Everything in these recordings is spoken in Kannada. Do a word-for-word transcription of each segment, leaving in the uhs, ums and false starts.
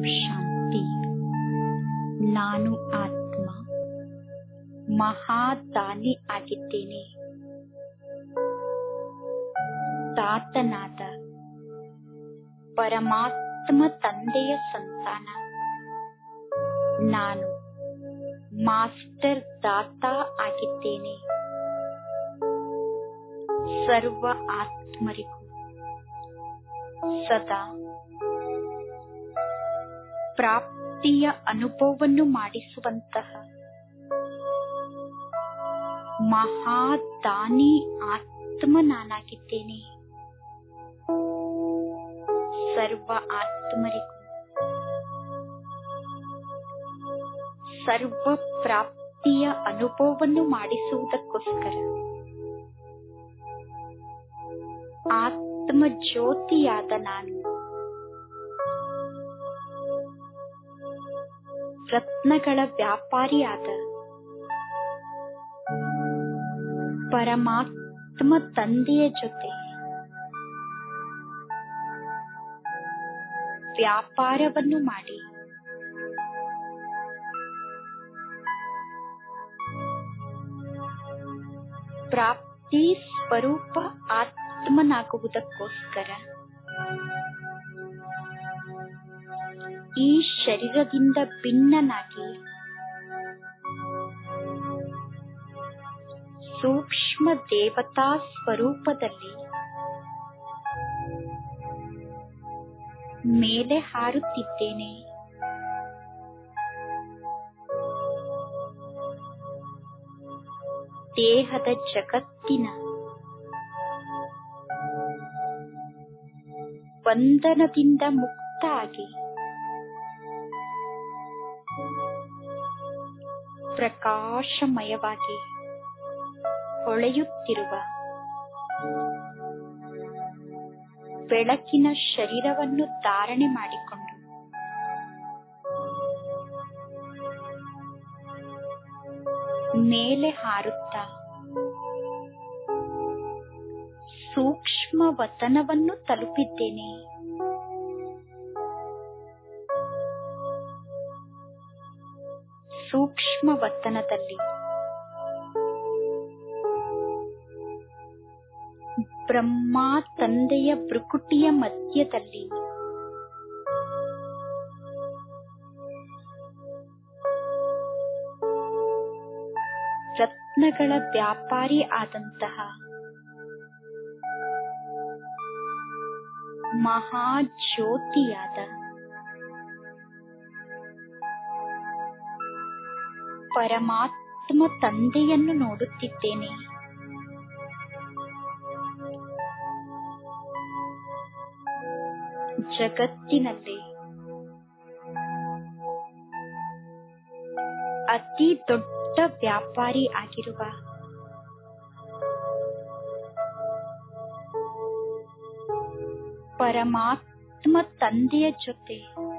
ಶಾಂತಿ. ನಾನು ಆತ್ಮ ಮಹಾದಾನಿ ಆಗಿದ್ದೇನೆ. ತಾತನಾದ ಪರಮಾತ್ಮ ತಂದೆಯ ಸಂತಾನ. ನಾನು ಮಾಸ್ಟರ್ ದಾತ ಆಗಿದ್ದೇನೆ. ಸರ್ವ ಆತ್ಮರಿಗೂ ಸದಾ ಪ್ರಾಪ್ತಿಯ ಅನುಭವವನ್ನು ಮಾಡಿಸುವಂತಹ ಮಹಾದಾನಿ ಆತ್ಮ ನಾನಾಗಿದ್ದೇನೆ. ಸರ್ವ ಆತ್ಮರಿಗೂ ಸರ್ವ ಪ್ರಾಪ್ತಿಯ ಅನುಭವವನ್ನು ಮಾಡಿಸುವುದಕ್ಕೋಸ್ಕರ ಆತ್ಮ ಜ್ಯೋತಿಯಾದ ನಾನು ರತ್ನಗಳ ವ್ಯಾಪಾರಿಯಾದ ಪರಮಾತ್ಮ ತಂದೆಯ ಜೊತೆ ವ್ಯಾಪಾರವನ್ನು ಮಾಡಿ ಪ್ರಾಪ್ತಿ ಸ್ವರೂಪ ಆತ್ಮನಾಗುವುದಕ್ಕೋಸ್ಕರ ಈ ಶರೀರದಿಂದ ಭಿನ್ನನಾಗಿ ಸೂಕ್ಷ್ಮ ದೇವತಾ ಸ್ವರೂಪದಲ್ಲಿ ಮೇಲೆ ಹಾರುತ್ತಿದ್ದೇನೆ. ದೇಹದ ಜಗತ್ತಿನ ಬಂಧನದಿಂದ ಮುಕ್ತ ಆಗಿ ಪ್ರಕಾಶಮಯವಾಗಿ ಹೊಳೆಯುತ್ತಿರುವ ಬೆಳಕಿನ ಶರೀರವನ್ನು ಧಾರಣೆ ಮಾಡಿಕೊಂಡು ಮೇಲೆ ಹಾರುತ್ತಾ ಸೂಕ್ಷ್ಮ ವತನವನ್ನು ತಲುಪಿದ್ದೇನೆ. ಸೂಕ್ಷ್ಮ ವತನದಲ್ಲಿ ಬ್ರಹ್ಮ ತಂದೆಯ ಭ್ರುಕುಟಿಯ ಮಧ್ಯದಲ್ಲಿ ರತ್ನಗಳ ವ್ಯಾಪಾರಿ ಆದಂತಹ ಮಹಾಜ್ಯೋತಿಯಾದ ಪರಮಾತ್ಮ ತಂದೆಯನ್ನು ನೋಡುತ್ತಿದ್ದೇನೆ. ಜಗತ್ತಿನಲ್ಲಿ ಅತಿ ದೊಡ್ಡ ವ್ಯಾಪಾರಿ ಆಗಿರುವ ಪರಮಾತ್ಮ ತಂದೆಯ ಜೊತೆ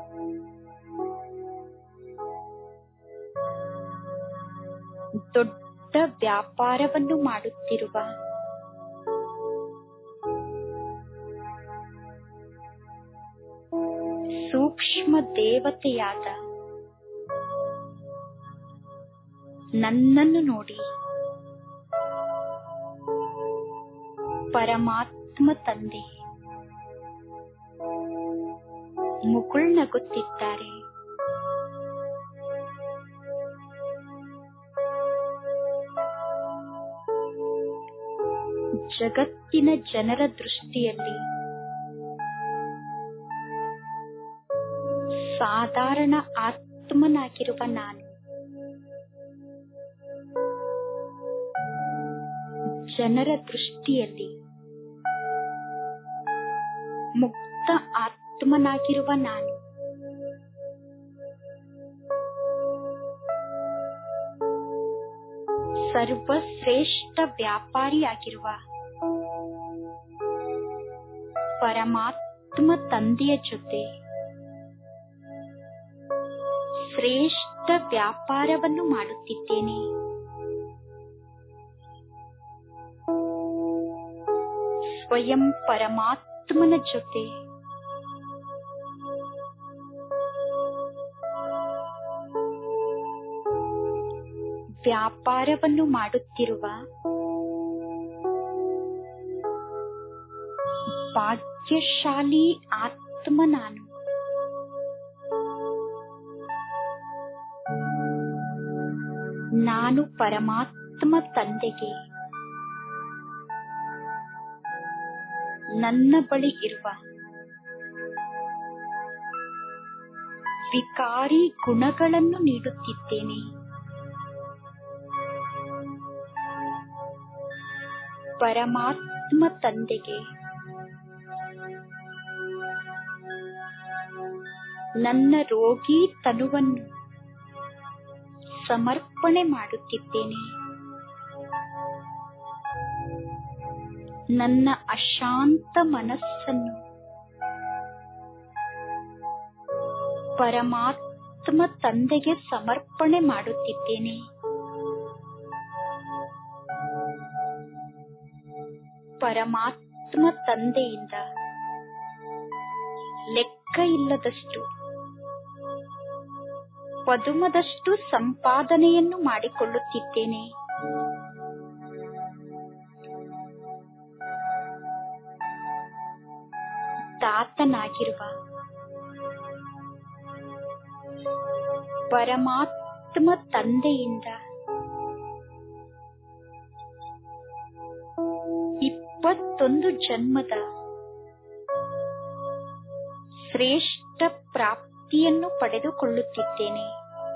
ದೊಡ್ಡ ವ್ಯಾಪಾರವನ್ನು ಮಾಡುತ್ತಿರುವ ಸೂಕ್ಷ್ಮ ದೇವತೆಯಾದ ನನ್ನನ್ನು ನೋಡಿ ಪರಮಾತ್ಮ ತಂದೆ ಮುಗುಳ್ನಗುತ್ತಿದ್ದಾರೆ. ಜಗತ್ತಿನ ಜನರ ದೃಷ್ಟಿಯಲ್ಲಿ ಸಾಧಾರಣ ಆತ್ಮನಾಗಿರುವ ನಾನು ಜನರ ದೃಷ್ಟಿಯಲ್ಲಿ ಮುಕ್ತ ಆತ್ಮನಾಗಿರುವ ನಾನು ಸರ್ವಶ್ರೇಷ್ಠ ವ್ಯಾಪಾರಿಯಾಗಿರುವ ಪರಮಾತ್ಮ ತಂದೆಯ ಜೊತೆ ಶ್ರೇಷ್ಠ ವ್ಯಾಪಾರವನ್ನು ಮಾಡುತ್ತಿದ್ದೇನೆ. ಸ್ವಯಂ ಪರಮಾತ್ಮನ ಜೊತೆ ವ್ಯಾಪಾರವನ್ನು ಮಾಡುತ್ತಿರುವ ಭಾಗ್ಯಶಾಲಿ ಆತ್ಮ ನಾನು. ನಾನು ಪರಮಾತ್ಮ ತಂದೆಗೆ ನನ್ನ ಬಳಿ ಇರುವ ವಿಕಾರಿ ಗುಣಗಳನ್ನು ನೀಡುತ್ತಿದ್ದೇನೆ. ಪರಮಾತ್ಮ ತಂದೆಗೆ ನನ್ನ ರೋಗಿ ತನುವನ್ನು ಸಮರ್ಪಣೆ ಮಾಡುತ್ತಿದ್ದೇನೆ. ನನ್ನ ಅಶಾಂತ ಮನಸ್ಸನ್ನು ಪರಮಾತ್ಮ ತಂದೆಗೆ ಸಮರ್ಪಣೆ ಮಾಡುತ್ತಿದ್ದೇನೆ. ಪರಮಾತ್ಮ ತಂದೆಯಿಂದ ಲೆಕ್ಕ ಇಲ್ಲದಷ್ಟು ಪದುಮದಷ್ಟು ಸಂಪಾದನೆಯನ್ನು ಮಾಡಿಕೊಳ್ಳುತ್ತಿದ್ದೇನೆ. ತಾತನಾಗಿರುವ ಪರಮಾತ್ಮ ತಂದೆಯಿಂದ ಇಪ್ಪತ್ತೊಂದು ಜನ್ಮದ ಶ್ರೇಷ್ಠ ಪ್ರಾಪ್ತಿಯನ್ನು ಪಡೆದುಕೊಳ್ಳುತ್ತಿದ್ದೇನೆ.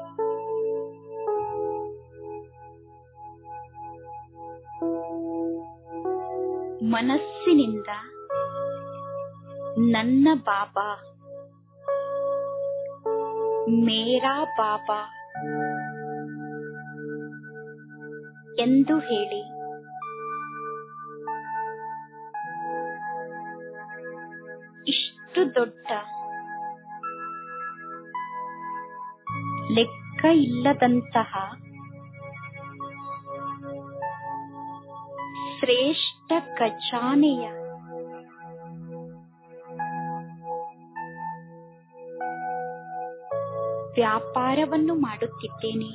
ಮನಸ್ಸಿನಿಂದ ನನ್ನ ಬಾಬಾ, ಮೇರಾ ಬಾಬಾ ಎಂದು ಹೇಳಿ ಇಷ್ಟು ದೊಡ್ಡ ಲೆಕ್ಕ ಇಲ್ಲದಂತಹ ಶ್ರೇಷ್ಠ ಖಜಾನೆಯ ವ್ಯಾಪಾರವನ್ನು ಮಾಡುತ್ತಿದ್ದೇನೆ.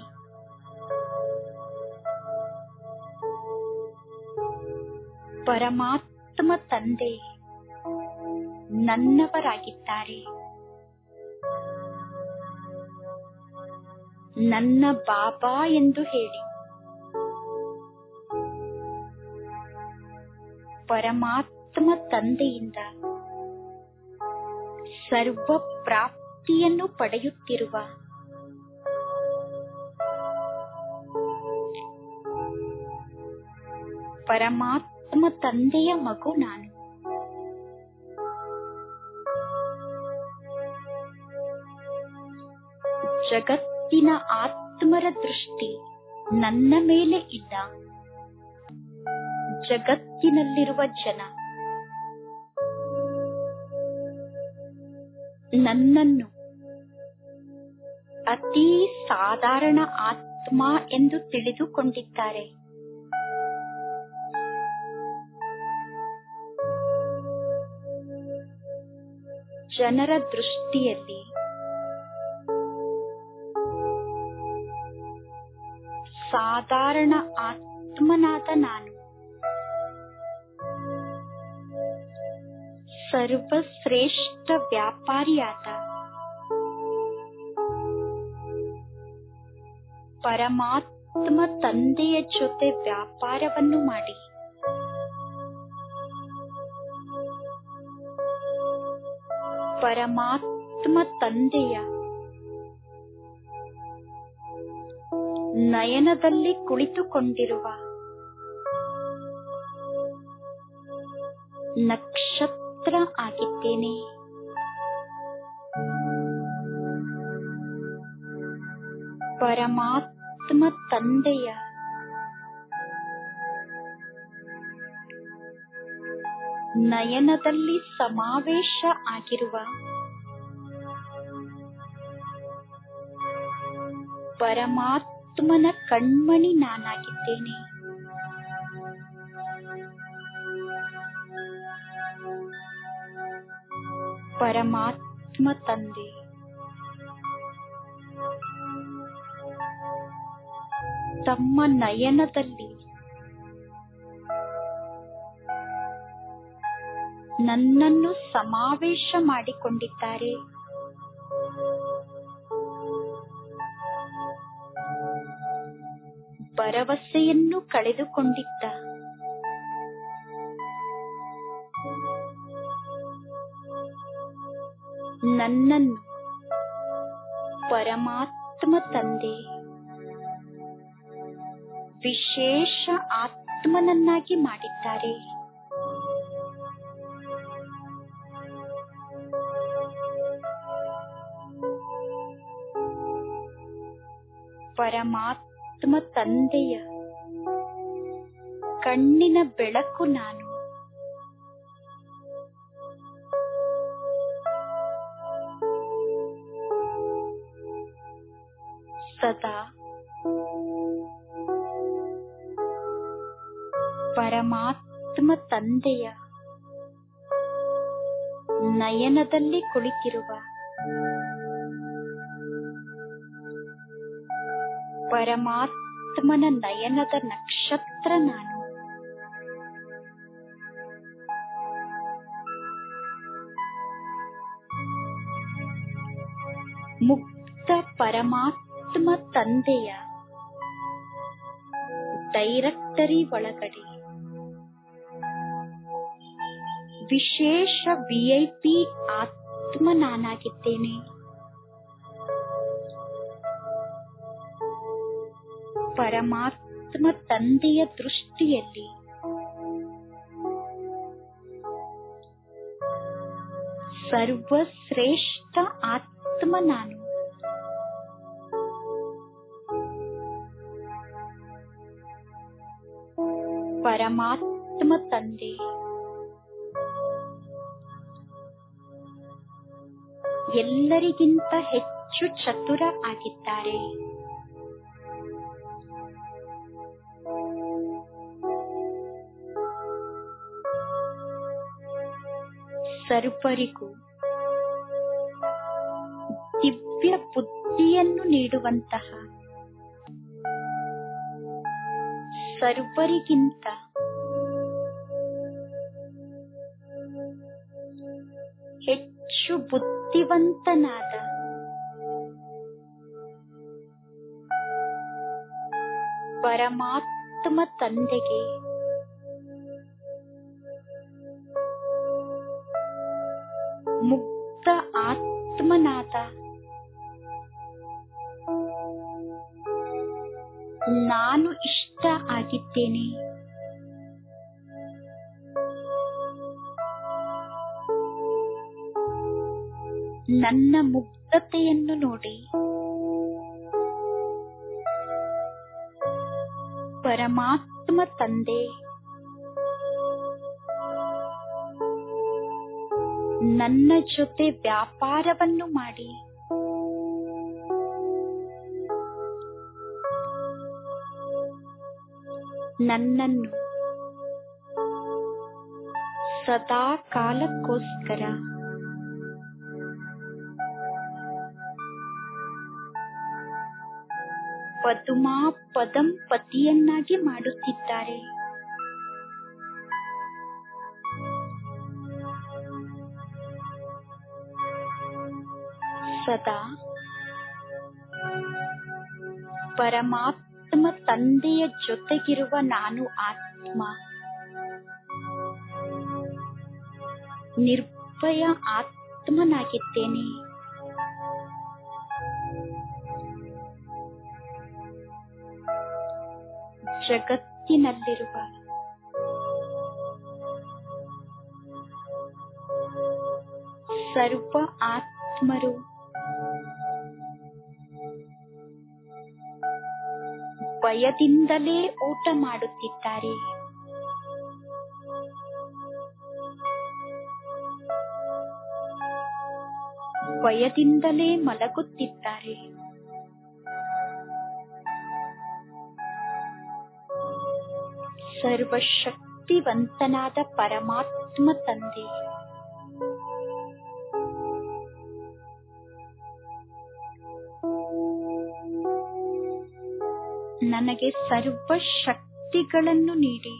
ಪರಮಾತ್ಮ ತಂದೆ ನನ್ನವರಾಗಿದ್ದಾರೆ. ನನ್ನ ಬಾಬಾ ಎಂದು ಹೇಳಿ ಪರಮಾತ್ಮ ತಂದೆಯಿಂದ ಸರ್ವ ಪ್ರಾಪ್ತಿಯನ್ನು ಪಡೆಯುತ್ತಿರುವ ಪರಮಾತ್ಮ ತಂದೆಯ ಮಗು ನಾನು. ಜಗತ್ತಿನ ಆತ್ಮರ ದೃಷ್ಟಿ ನನ್ನ ಮೇಲೆ ಇಲ್ಲ. ಜಗತ್ತಿನಲ್ಲಿರುವ ಜನ ನನ್ನನ್ನು ಅತಿ ಸಾಧಾರಣ ಆತ್ಮ ಎಂದು ತಿಳಿದುಕೊಂಡಿದ್ದಾರೆ. ಜನರ ದೃಷ್ಟಿಯಲ್ಲಿ ಸಾಧಾರಣ ಆತ್ಮನಾದ ನಾನು ಸರ್ವಶ್ರೇಷ್ಠ ವ್ಯಾಪಾರಿಯಾದ ಪರಮಾತ್ಮ ತಂದೆಯ ಜೊತೆ ವ್ಯಾಪಾರವನ್ನು ಮಾಡಿ ಪರಮಾತ್ಮ ತಂದೆಯ ನಯನದಲ್ಲಿ ಕುಳಿತುಕೊಂಡಿರುವ ನಕ್ಷತ್ರ ಆಗಿದ್ದೇನೆ. ಪರಮಾತ್ಮ ತಂದೆಯ ನಯನದಲ್ಲಿ ಸಮಾವೇಶ ಆಗಿರುವ ಪರಮಾತ್ಮನ ಕಣ್ಮಣಿ ನಾನಾಗಿದ್ದೇನೆ. ಪರಮಾತ್ಮ ತಂದೆ ತಮ್ಮ ನಯನದಲ್ಲಿ ನನ್ನನ್ನು ಸಮಾವೇಶ ಮಾಡಿಕೊಂಡಿದ್ದಾರೆ. ಭರವಸೆಯನ್ನು ಕಳೆದುಕೊಂಡಿದ್ದ ನನ್ನನ್ನು ಪರಮಾತ್ಮ ತಂದೆ ವಿಶೇಷ ಆತ್ಮನನ್ನಾಗಿ ಮಾಡಿದ್ದಾರೆ. ಪರಮಾತ್ಮ ತಂದೆಯ ಕಣ್ಣಿನ ಬೆಳಕು ನಾನು. ಸದಾ ಪರಮಾತ್ಮ ತಂದೆಯ ನಯನದಲ್ಲಿ ಕುಳಿತಿರುವ ಪರಮಾತ್ಮನ ನಯನದ ನಕ್ಷತ್ರ ನಾನು. ಮುಕ್ತ ಪರಮಾತ್ಮ ತಂದೆಯ ಡೈರೆಕ್ಟರಿ ಒಳಗಡೆ ವಿಶೇಷ ವಿಐಪಿ ಆತ್ಮ ನಾನಾಗಿದ್ದೇನೆ. ಪರಮಾತ್ಮ ತಂದೆಯ ದೃಷ್ಟಿಯಲ್ಲಿ ಸರ್ವಶ್ರೇಷ್ಠ ಆತ್ಮ ನಾನು. ಪರಮಾತ್ಮ ತಂದೆ ಎಲ್ಲರಿಗಿಂತ ಹೆಚ್ಚು ಚತುರ ಆಗಿದ್ದಾರೆ. ಸರ್ವರಿಗೂ ದಿವ್ಯ ಬುದ್ಧಿಯನ್ನು ನೀಡುವಂತಹ, ಸರ್ವರಿಗಿಂತ ಹೆಚ್ಚು ಬುದ್ಧಿವಂತನಾದ ಪರಮಾತ್ಮ ತಂದೆಗೆ ಮುಕ್ತ ಆತ್ಮನಾದ ನಾನು ಇಷ್ಟ ಆಗಿದ್ದೇನೆ. ನನ್ನ ಮುಗ್ಧತೆಯನ್ನು ನೋಡಿ ಪರಮಾತ್ಮ ತಂದೆ ನನ್ನ ಜೊತೆ ವ್ಯಾಪಾರವನ್ನು ಮಾಡಿ ನನ್ನನ್ನು ಸದಾ ಕಾಲಕ್ಕೋಸ್ಕರ ಪದುಮಾ ಪದಂಪತಿಯನ್ನಾಗಿ ಮಾಡುತ್ತಿದ್ದಾರೆ. ಸದಾ ಪರಮಾತ್ಮ ತಂದೆಯ ಜೊತೆಗಿರುವ ನಾನು ಆತ್ಮ ನಿರ್ಭಯ ಆತ್ಮನಾಗಿದ್ದೇನೆ. ಜಗತ್ತಿನಲ್ಲಿರುವ ಸರ್ವ ಆತ್ಮರು ಭಯದಿಂದಲೇ ಊಟ ಮಾಡುತ್ತಿದ್ದಾರೆ. ಭಯದಿಂದಲೇ ಮಲಗುತ್ತಿದ್ದಾರೆ. ಸರ್ವಶಕ್ತಿವಂತನಾದ ಪರಮಾತ್ಮ ತಂದೆ ನನಗೆ ಸರ್ವ ಶಕ್ತಿಗಳನ್ನು ನೀಡಿ.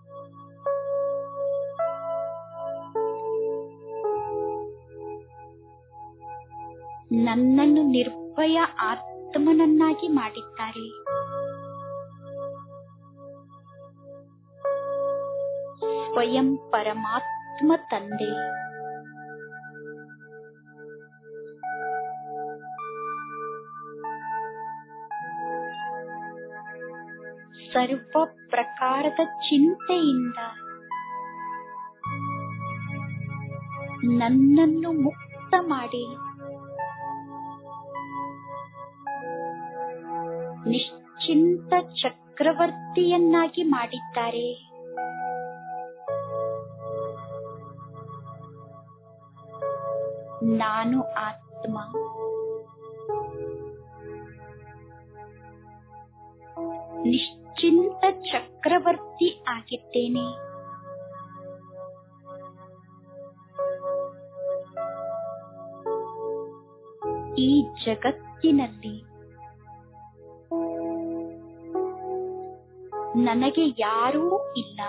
ನನ್ನನ್ನು ನಿರ್ಭಯ ಆತ್ಮನನ್ನಾಗಿ ಮಾಡಿದ್ದಾರೆ. ಸ್ವಯಂ ಪರಮಾತ್ಮ ತಂದೆ ಸರ್ವ ಪ್ರಕಾರದ ಚಿಂತೆಯಿಂದ ನನ್ನನ್ನು ಮುಕ್ತ ಮಾಡಿ ನಿಶ್ಚಿಂತ ಚಕ್ರವರ್ತಿಯನ್ನಾಗಿ ಮಾಡಿದ್ದಾರೆ. ನಾನು ಆತ್ಮ ನಿಶ್ಚಿಂತ ಚಕ್ರವರ್ತಿ ಆಗಿದ್ದೇನೆ. ಈ ಜಗತ್ತಿನಲ್ಲಿ ನನಗೆ ಯಾರೂ ಇಲ್ಲ.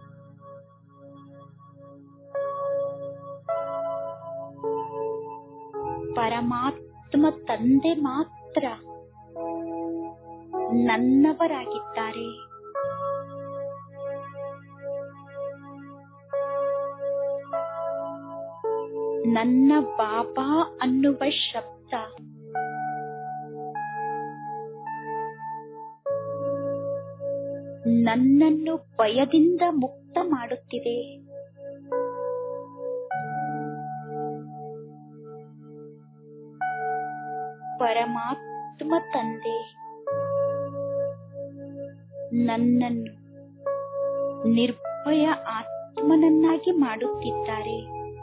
ಪರಮಾತ್ಮ ತಂದೆ ಮಾತ್ರ ನನ್ನವರಾಗಿದ್ದಾರೆ. ನನ್ನ ಬಾಬಾ ಅನ್ನುವ ಶಬ್ದ ನನ್ನನ್ನು ಭಯದಿಂದ ಮುಕ್ತ ಮಾಡುತ್ತಿದೆ. ಪರಮಾತ್ಮ ತಂದೆ ನನ್ನನ್ನು ನಿರ್ಭಯ ಆತ್ಮನನ್ನಾಗಿ ಮಾಡುತ್ತಿದ್ದಾರೆ.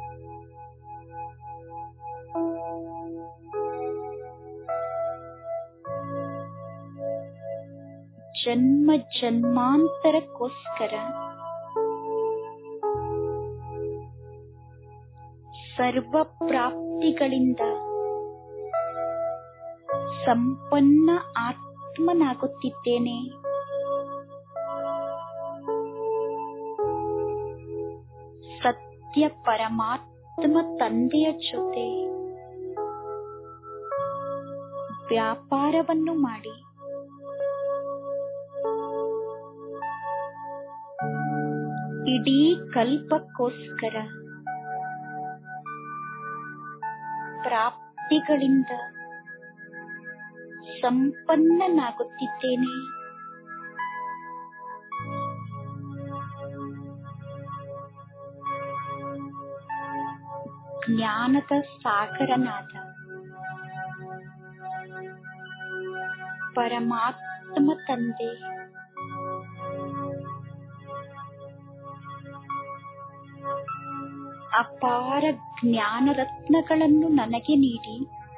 ಜನ್ಮ ಜನ್ಮಾಂತರಕ್ಕೋಸ್ಕರ ಸರ್ವ ಪ್ರಾಪ್ತಿಗಳಿಂದ ಸಂಪನ್ನ ಆತ್ಮನಾಗುತ್ತಿದ್ದೇನೆ. ಸತ್ಯ ಪರಮಾತ್ಮ ತಂದೆಯ ಜೊತೆ ವ್ಯಾಪಾರವನ್ನು ಮಾಡಿ ಇಡೀ ಕಲ್ಪಕ್ಕೋಸ್ಕರ ಪ್ರಾಪ್ತಿಗಳಿಂದ ಸಂಪನ್ನನಾಗುತ್ತಿದ್ದೇನೆ. ಜ್ಞಾನದ ಸಾಗರನಾದ ಪರಮಾತ್ಮ ತಂದೆ ಅಪಾರ ಜ್ಞಾನ ರತ್ನಗಳನ್ನು ನನಗೆ ನೀಡಿ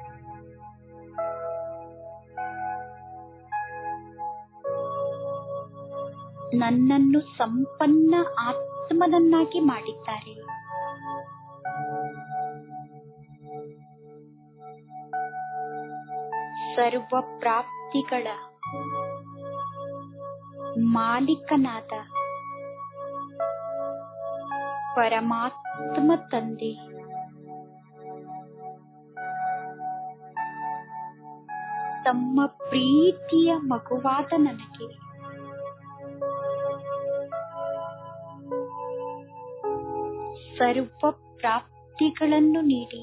ನನ್ನನ್ನು ಸಂಪನ್ನ ಆತ್ಮನನ್ನಾಗಿ ಮಾಡಿದ್ದಾರೆ. ಸರ್ವ ಪ್ರಾಪ್ತಿಗಳ ಮಾಲೀಕನಾದ ಪರಮಾತ್ಮ ತಂದೆ ತಮ್ಮ ಪ್ರೀತಿಯ ಮಗುವಾದ ನನಗೆ ಸರ್ವ ಪ್ರಾಪ್ತಿಗಳನ್ನು ನೀಡಿ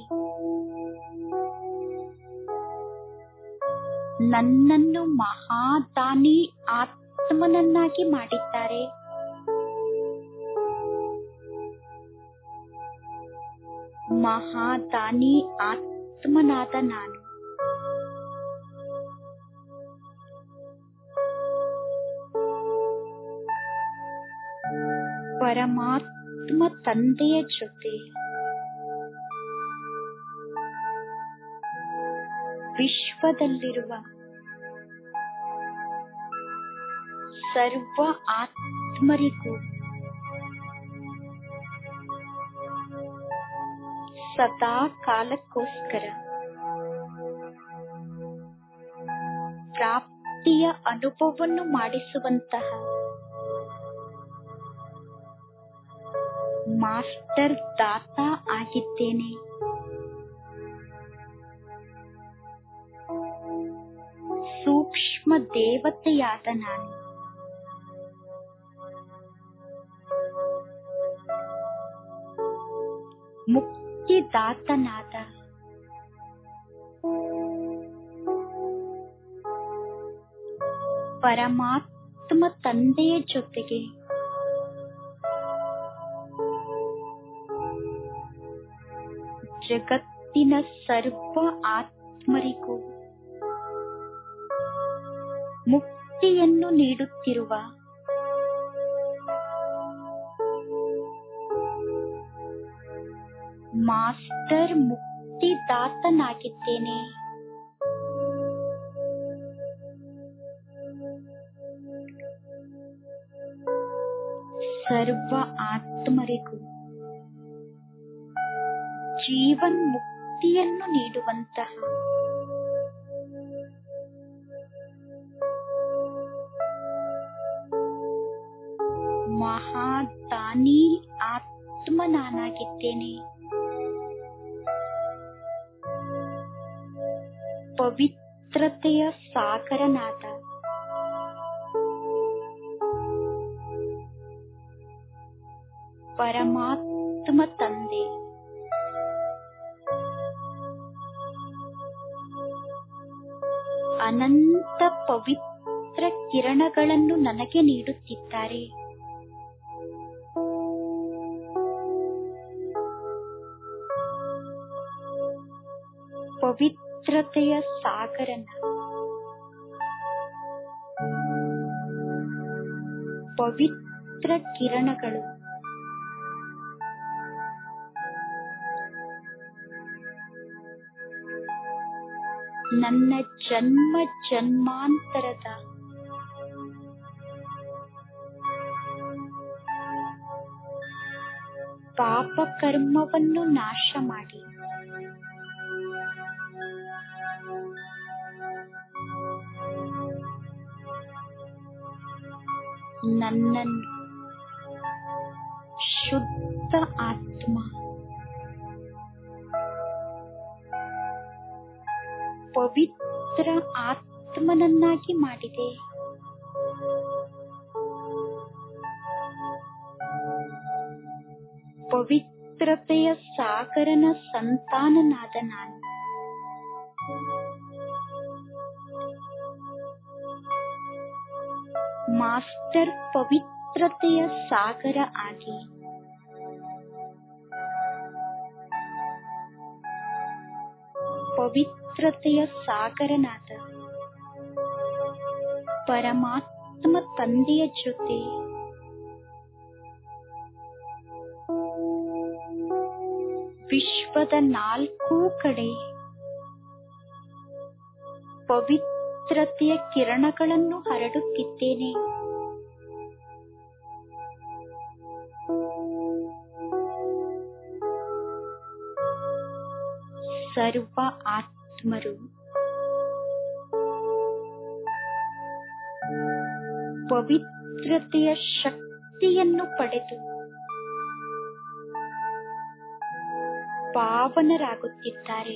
ನನ್ನನ್ನು ಮಹಾದಾನಿ ಆತ್ಮನನ್ನಾಗಿ ಮಾಡಿದ್ದಾರೆ. ಮಹಾದಾನಿ ಆತ್ಮನಾದ ನಾನು ಪರಮಾತ್ಮ ತಂದೆಯ ಜೊತೆ ವಿಶ್ವದಲ್ಲಿರುವ ಸರ್ವ ಆತ್ಮರಿಗೂ ಸದಾ ಕಾಲಕ್ಕೋಸ್ಕರ ಪ್ರಾಪ್ತಿ ಮುಕ್ತಿಯ ಅನುಭವವನ್ನು ಮಾಡಿಸುವಂತಹ ಮಾಸ್ಟರ್ ದಾತ ಆಗಿದ್ದೇನೆ. ಸೂಕ್ಷ್ಮ ದೇವತೆಯಾದ ನಾನು ಮುಕ್ತಿದಾತನಾದ ಪರಮಾತ್ಮ ತಂದೆಯ ಜೊತೆಗೆ ಜಗತ್ತಿನ ಸರ್ವ ಆತ್ಮರಿಗೂ ಮುಕ್ತಿಯನ್ನು ನೀಡುತ್ತಿರುವ ಮಾಸ್ಟರ್ ಮುಕ್ತಿದಾತನಾಗಿದ್ದೇನೆ. ಸರ್ವ ಆತ್ಮರಿಗೂ ಜೀವನ್ ಮುಕ್ತಿಯನ್ನು ನೀಡುವಂತಹ ಮಹಾದಾನಿ ಆತ್ಮ ನಾನಾಗಿದ್ದೇನೆ. ಪವಿತ್ರತೆಯ ಸಾಗರನಾದ ಪರಮಾತ್ಮ ತಂದೆ ಅನಂತ ಪವಿತ್ರ ಕಿರಣಗಳನ್ನು ನನಗೆ ನೀಡುತ್ತಿದ್ದಾರೆ. ಪವಿತ್ರತೆಯ ಸಾಗರನ ಪವಿತ್ರ ಕಿರಣಗಳು ನನ್ನ ಜನ್ಮ ಜನ್ಮಾಂತರದ ಪಾಪ ಕರ್ಮವನ್ನು ನಾಶ ಮಾಡಿ ನನ್ನನ್ನು ಶುದ್ಧ ಆತ್ಮ ಪವಿತ್ರ ಆತ್ಮನನ್ನಾಗಿ ಮಾಡಿದೆ. ಪವಿತ್ರತೆಯ ಸಾಗರನ ಸಂತಾನನಾದ ನಾನು ಮಾಸ್ಟರ್ ಪವಿತ್ರತೆಯ ಸಾಗರ ಆಗಿ ಪವಿತ್ರತೆಯ ಸಾಗರನಾದ ಪರಮಾತ್ಮ ತಂದೆಯ ಜೊತೆ ವಿಶ್ವದ ನಾಲ್ಕೂ ಕಡೆ ಪವಿತ್ರತೆಯ ಕಿರಣಗಳನ್ನು ಹರಡುತ್ತಿದ್ದೇನೆ. ಸರ್ವ ಆತ್ಮರು ಪವಿತ್ರತೆಯ ಶಕ್ತಿಯನ್ನು ಪಡೆದು ಪಾವನರಾಗುತ್ತಿದ್ದಾರೆ.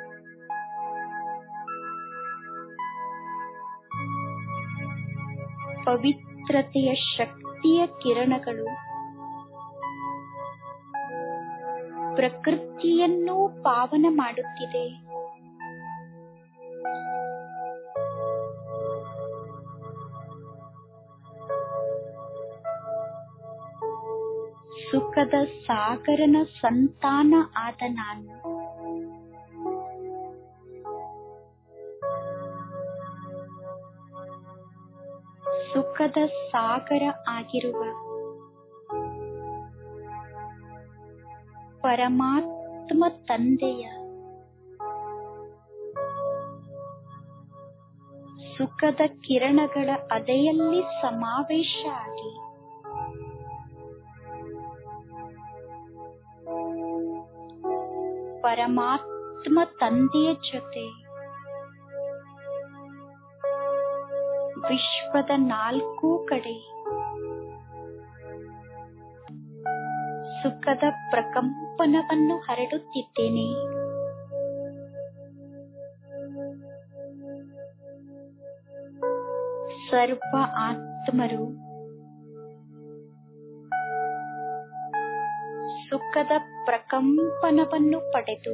ಪವಿತ್ರತೆಯ ಶಕ್ತಿಯ ಕಿರಣಗಳು ಪ್ರಕೃತಿಯನ್ನು ಪಾವನ ಮಾಡುತ್ತಿದೆ. ಸುಖದ ಸಾಗರನ ಸಂತಾನ ಆದ ನಾನು ಸುಖದ ಸಾಗರ ಆಗಿರುವ ಪರಮಾತ್ಮ ತಂದೆಯ ಸುಖದ ಕಿರಣಗಳ ಅಲೆಯಲ್ಲಿ ಸಮಾವೇಶ ಆಗಿ ಪರಮಾತ್ಮ ತಂದೆಯ ಜೊತೆ ವಿಶ್ವದ ನಾಲ್ಕು ಕಡೆ ಸುಖದ ಪ್ರಕಂಪನವನ್ನು ಹರಡುತ್ತಿದ್ದೇನೆ. ಸರ್ವ ಆತ್ಮರು ಸುಖದ ಪ್ರಕಂಪನವನ್ನು ಪಡೆದು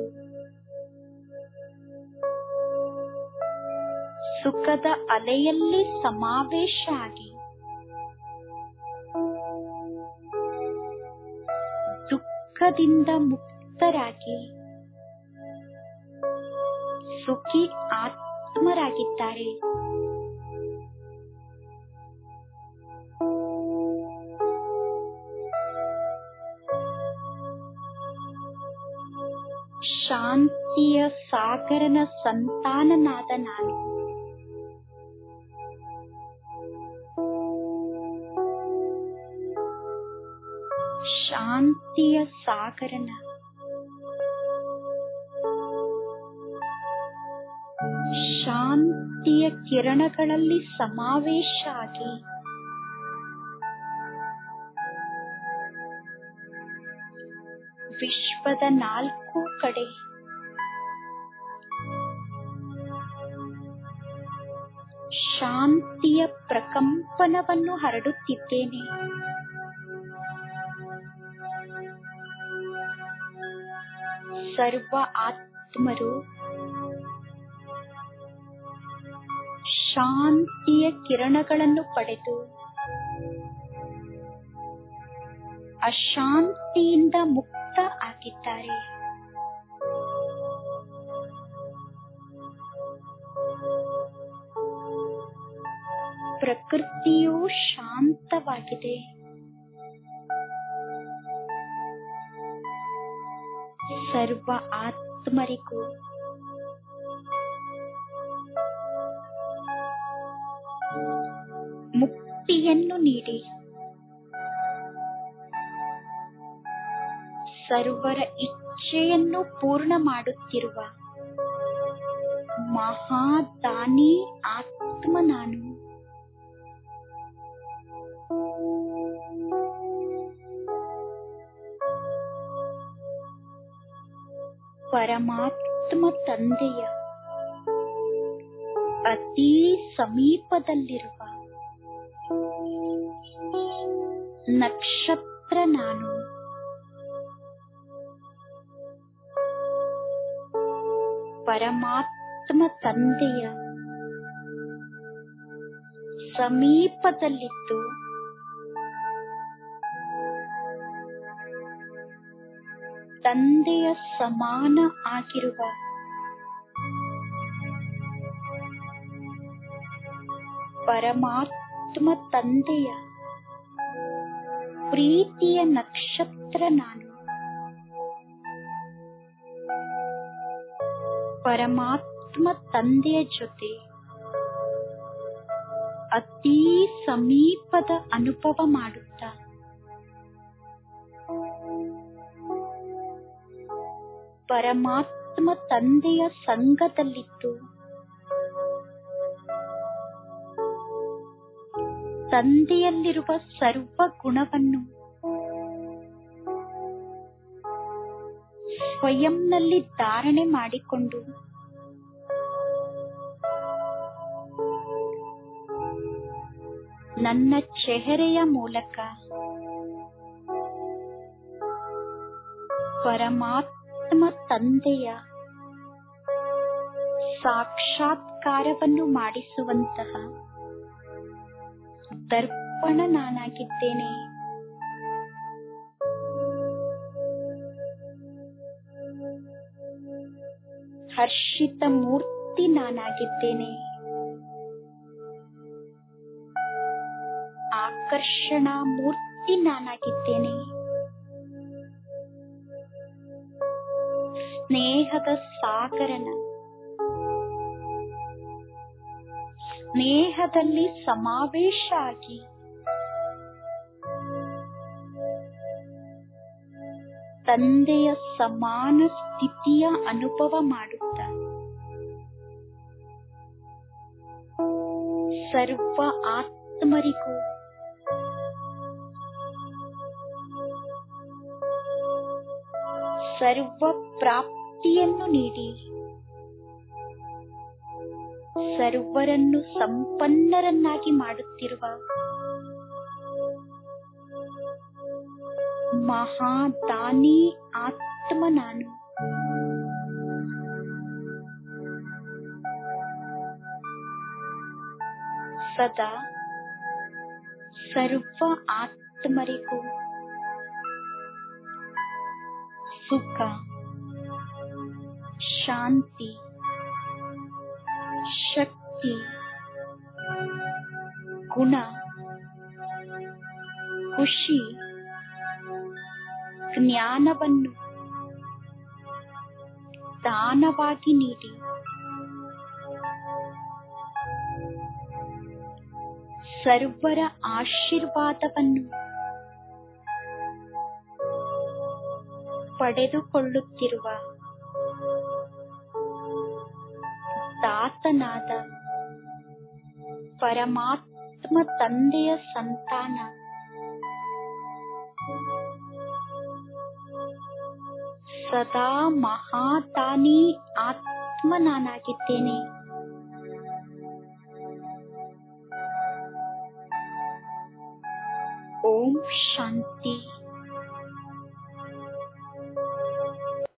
ಸುಖದ ಅಲೆಯಲ್ಲಿ ಸಮಾವೇಶ ಆಗಿ ದುಃಖದಿಂದ ಮುಕ್ತರಾಗಿ ಸುಖಿ ಆತ್ಮರಾಗಿದ್ದಾರೆ. ಶಾಂತಿಯ ಸಾಗರನ ಸಂತಾನನಾದ ನಾನು ಶಾಂತಿಯ ಸಾಗರನ ಶಾಂತಿಯ ಕಿರಣಗಳಲ್ಲಿ ಸಮಾವೇಶ ಆಗಿ ವಿಶ್ವದ ನಾಲ್ಕು ಕಡೆ ಶಾಂತಿಯ ಪ್ರಕಂಪನವನ್ನು ಹರಡುತ್ತಿದ್ದೇನೆ. ಸರ್ವ ಆತ್ಮರು ಶಾಂತಿಯ ಕಿರಣಗಳನ್ನು ಪಡೆದು ಅಶಾಂತಿಯಿಂದ ಮುಕ್ತ ಆಗಿದ್ದಾರೆ. ಪ್ರಕೃತಿಯು ಶಾಂತವಾಗಿದೆ. ಸರ್ವ ಆತ್ಮರಿಗೂ ಮುಕ್ತಿಯನ್ನು ನೀಡಿ ಸರ್ವರ ಇಚ್ಛೆಯನ್ನು ಪೂರ್ಣ ಮಾಡುತ್ತಿರುವ ಮಹಾದಾನಿ ಆತ್ಮ ನಾನು. ಪರಮಾತ್ಮ ತಂದೆಯ ಅತೀ ಸಮೀಪದಲ್ಲಿರುವ ನಕ್ಷತ್ರ ನಾನು. ಪರಮಾತ್ಮ ತಂದೆಯ ಸಮೀಪದಲ್ಲಿದ್ದು ತಂದೆಯ ಸಮಾನ ಆಗಿರುವ ಪರಮಾತ್ಮ ತಂದೆಯ ಪ್ರೀತಿಯ ನಕ್ಷತ್ರ ನಾನು. ಪರಮಾತ್ಮ ತಂದೆಯ ಜೊತೆ ಅತೀ ಸಮೀಪದ ಅನುಭವ ಮಾಡುತ್ತಾ ಪರಮಾತ್ಮ ತಂದೆಯ ಸಂಗದಲ್ಲಿದ್ದು ತಂದೆಯಲ್ಲಿರುವ ಸರ್ವ ಗುಣವನ್ನು ಸ್ವಯಂನಲ್ಲಿ ಧಾರಣೆ ಮಾಡಿಕೊಂಡು ನನ್ನ ಚೆಹರೆಯ ಮೂಲಕ ಪರಮಾತ್ಮ ತಂದೆಯ ಸಾಕ್ಷಾತ್ಕಾರವನ್ನು ಮಾಡಿಸುವಂತಹ ದರ್ಪಣ ನಾನಾಗಿದ್ದೇನೆ. ಹರ್ಷಿತ ಮೂರ್ತಿ ನಾನಾಗಿದ್ದೇನೆ. ಆಕರ್ಷಣಾ ಮೂರ್ತಿ ನಾನಾಗಿದ್ದೇನೆ. ಸ್ನೇಹದ ಸಾಗರನ ಸ್ನೇಹದಲ್ಲಿ ಸಮಾವೇಶ ಆಗಿ ತಂದೆಯ ಸಮಾನ ಸ್ಥಿತಿಯ ಅನುಭವ ಮಾಡುತ್ತಾ ಸರ್ವ ಆತ್ಮರಿಗೂ ಸರ್ವ ಪ್ರಾಪ್ತಿಯನ್ನು ನೀಡಿ ಸರ್ವರನ್ನು ಸಂಪನ್ನರನ್ನಾಗಿ ಮಾಡುತ್ತಿರುವ ಮಹಾದಾನಿ ಆತ್ಮ ನಾನು. ಸದಾ ಸರ್ವ ಆತ್ಮರಿಗೂ ಸುಖ, ಶಾಂತಿ, ಶಕ್ತಿ, ಗುಣ, ಖುಷಿ, ಜ್ಞಾನವನ್ನು ದಾನವಾಗಿ ನೀಡಿ ಸರ್ವರ ಆಶೀರ್ವಾದವನ್ನು ಪಡೆದುಕೊಳ್ಳುತ್ತಿರುವ ದಾತನಾದ ಪರಮಾತ್ಮ ತಂದೆಯ ಸಂತಾನ ಸದಾ ಮಹಾದಾನಿ ಆತ್ಮ ನಾನಾಗಿದ್ದೇನೆ. ಓಂ ಶಾಂತಿ.